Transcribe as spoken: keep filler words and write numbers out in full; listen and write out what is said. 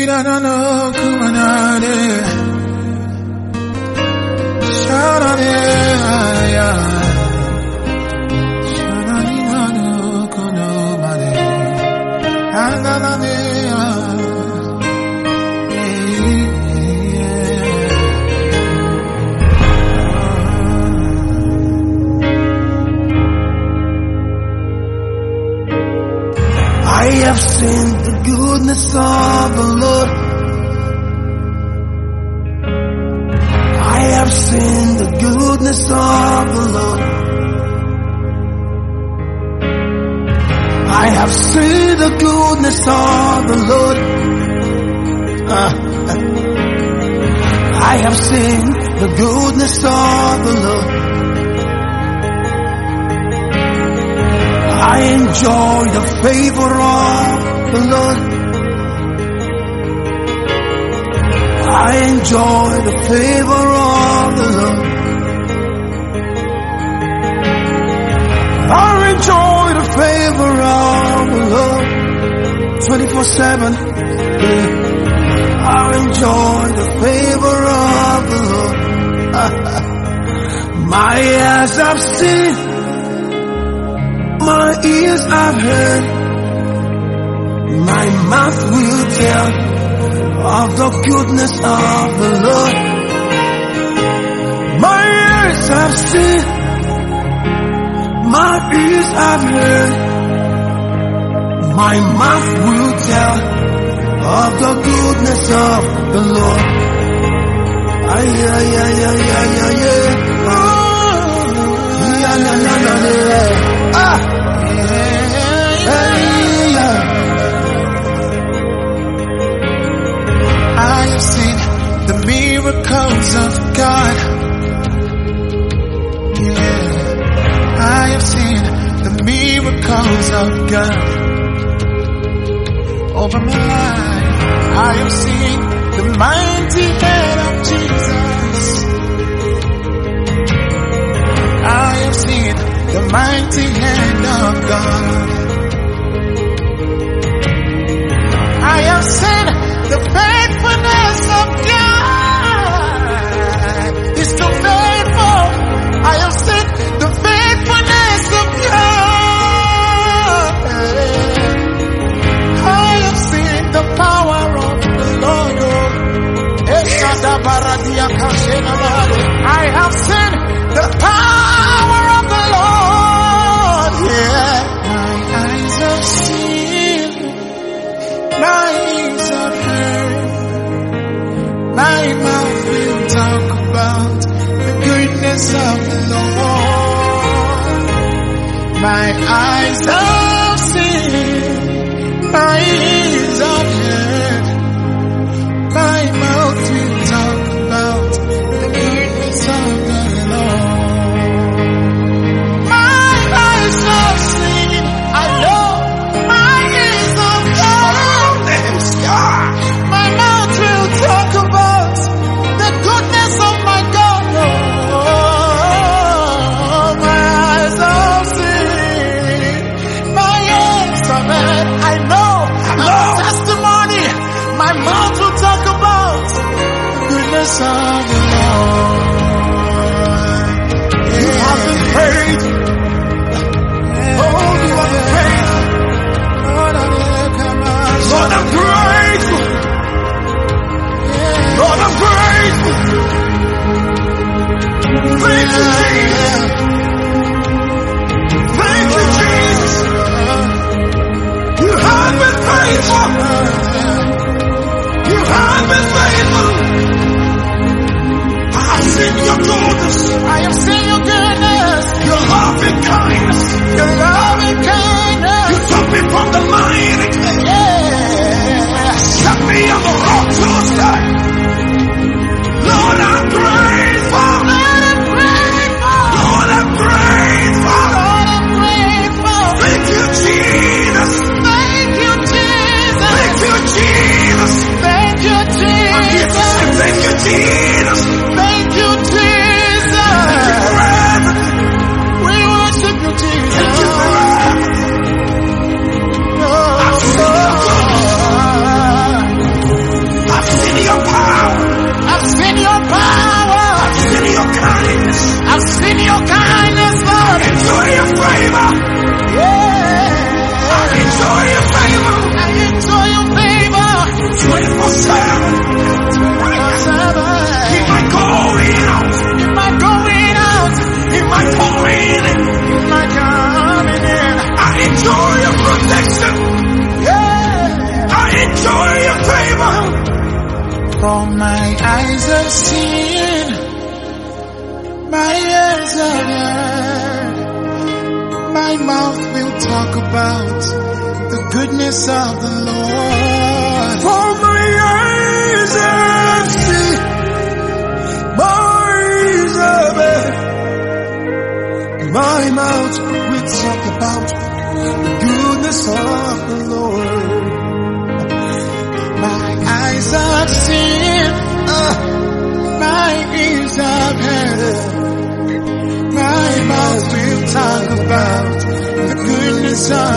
일하나노 그만하네 샤라네 아야 샤라니 나누 그놈하네 안나나네 I have seen the goodness of the Lord. I have seen the goodness of the Lord. I have seen the goodness of the Lord. Uh, I have seen the goodness of the Lord. I enjoy the favor of the Lord. I enjoy the favor of the Lord. I enjoy the favor of the Lord. twenty-four seven. I enjoy the favor of the Lord. My eyes have seen, my ears have heard, my mouth will tell of the goodness of the Lord. My ears have seen, my ears have heard, my mouth will tell of the goodness of the Lord. Ay, ay, ay, ay, ay, ay, ay. Oh, yeah, yeah, yeah, yeah, yeah. Ah! I have seen the miracles of God. Yeah, I have seen the miracles of God over my life. I have seen the mighty hand of Jesus. I have seen the mighty hand of God. I have seen the faithfulness of God. He's too faithful. I have seen the faithfulness of God. I have seen the power of the Lord. I have seen the power of the Lord. Yeah. My eyes have seen, my ears have heard, my mouth will talk about the goodness of the Lord. My eyes have seen, my ears have heard, my mouth will talk about the goodness of the Lord. My eyes have seen, I know, my ears have heard, my mouth will talk about the goodness of my God. Oh, my eyes have seen, my ears have heard, I know, I'm a testimony. seven. He might go in out. He might go in out. He might pour in. He might come in. I enjoy your protection. Yeah. I enjoy your favor. For my eyes have seen, my ears have heard, my mouth will talk about the goodness of the Lord. For my eyes have seen, my ears have heard, my mouth will talk about the goodness of the Lord. My eyes have seen, uh, my ears have heard, my mouth will talk about the goodness of